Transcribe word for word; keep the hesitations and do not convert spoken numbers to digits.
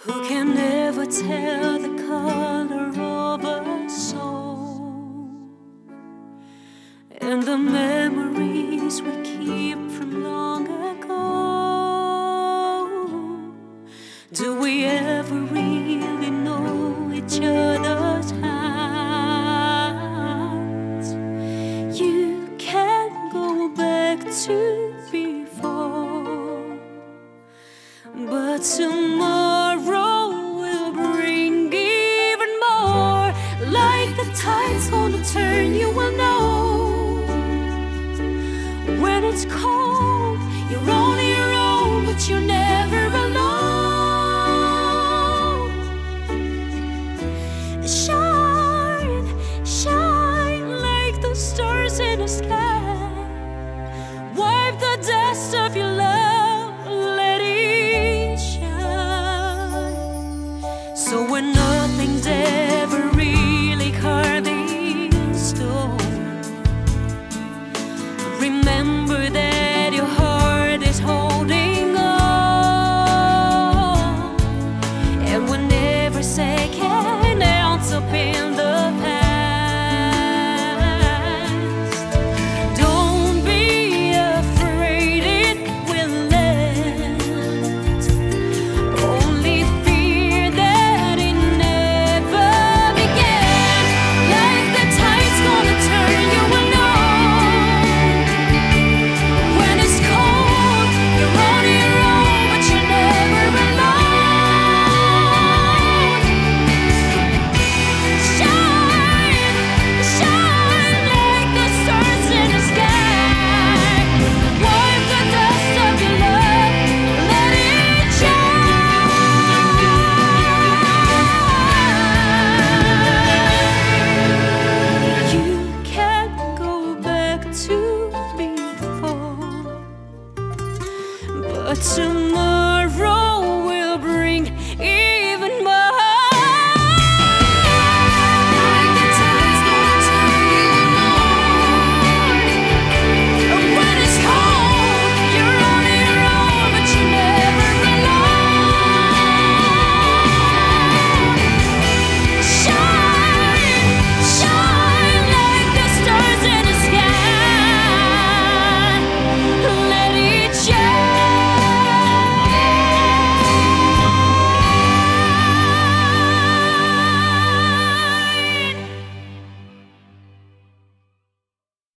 Who can never tell the color of a soul and the memories we keep from long ago? Do we ever really know each other's hearts? You can't go back to before, but tomorrow will bring even more. Like the tide's gonna turn, you will know. When it's cold, you're on your own, but you're never alone. Shine, shine like the stars in the sky. Wipe the dust of your love, let it shine. So when nothing's ever really carved in stone, remember that your heart is holding on. And whenever second ounce up in the past, don't be afraid it will end. Only fear that it never began. Like the tide's gonna turn, you will know. When it's cold, you're on your own, but you're never alone. Shine, shine like the stars in the sky. Wipe the dust of your love, let it shine. You can't go back to before, but tomorrow